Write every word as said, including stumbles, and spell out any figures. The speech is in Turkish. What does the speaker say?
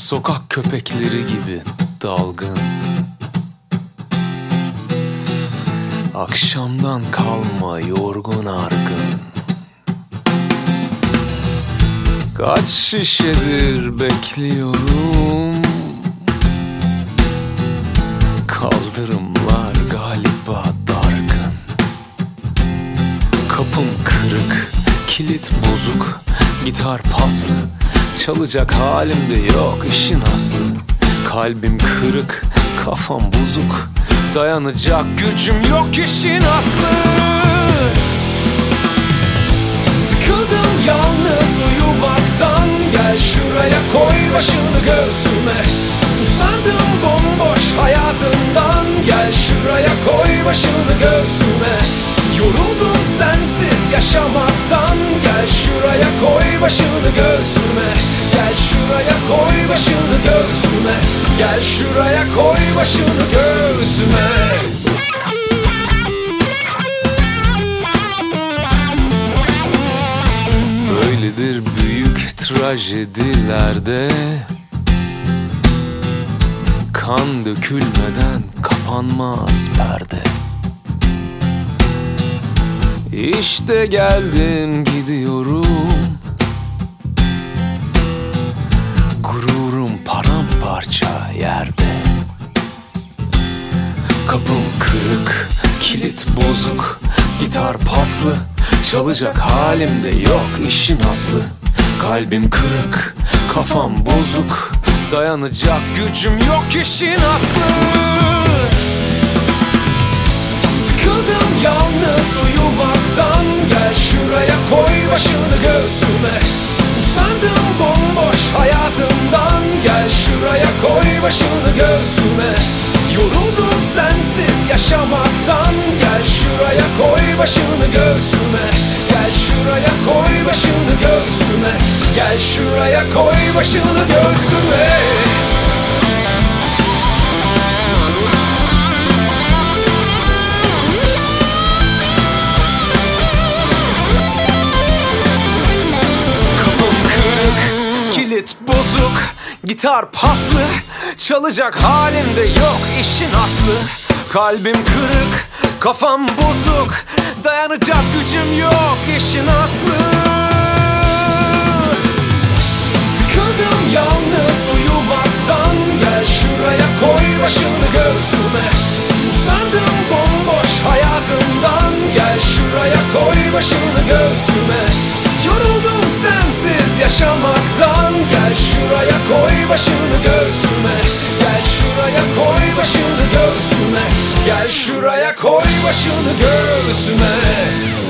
Sokak köpekleri gibi dalgın, akşamdan kalma yorgun argın. Kaç şişedir bekliyorum, kaldırımlar galiba dargın. Kapım kırık, kilit bozuk, gitar paslı, çalacak halim de yok işin aslı. Kalbim kırık, kafam bozuk, dayanacak gücüm yok işin aslı. Sıkıldım yalnız uyumaktan, gel şuraya koy başını göğsüme. Usandım bomboş hayatından, gel şuraya koy başını göğsüme. Yoruldum sensiz yaşamaktan, gel şuraya koy başını göğsüme. Gel şuraya koy başını göğsüme. Gel şuraya koy başını göğsüme. Böyledir büyük trajedilerde, kan dökülmeden kapanmaz perde. İşte geldim gidiyorum, gururum paramparça yerde. Kapım kırık, kilit bozuk, gitar paslı, çalacak halim de yok işin aslı. Kalbim kırık, kafam bozuk, dayanacak gücüm yok işin aslı. Sıkıldım yalnız uyumaktan, gel şuraya koy başını göğsüme. Usandım bomboş hayatımdan, gel şuraya koy başını göğsüme. Yoruldum sensiz yaşamaktan, gel şuraya koy başını göğsüme. Gel şuraya koy başını göğsüme. Gel şuraya koy başını göğsüme. Kilit bozuk, gitar paslı, çalacak halim de yok işin aslı. Kalbim kırık, kafam bozuk, dayanacak gücüm yok işin aslı. Sıkıldım yalnız uyumaktan, gel şuraya koy başını göğsüme. Usandım bomboş hayatımdan, gel şuraya koy başını göğsüme. Yoruldum sensiz yaşamaktan, gel şuraya koy başını göğsüme. Gel şuraya koy başını göğsüme. Gel şuraya koy başını göğsüme.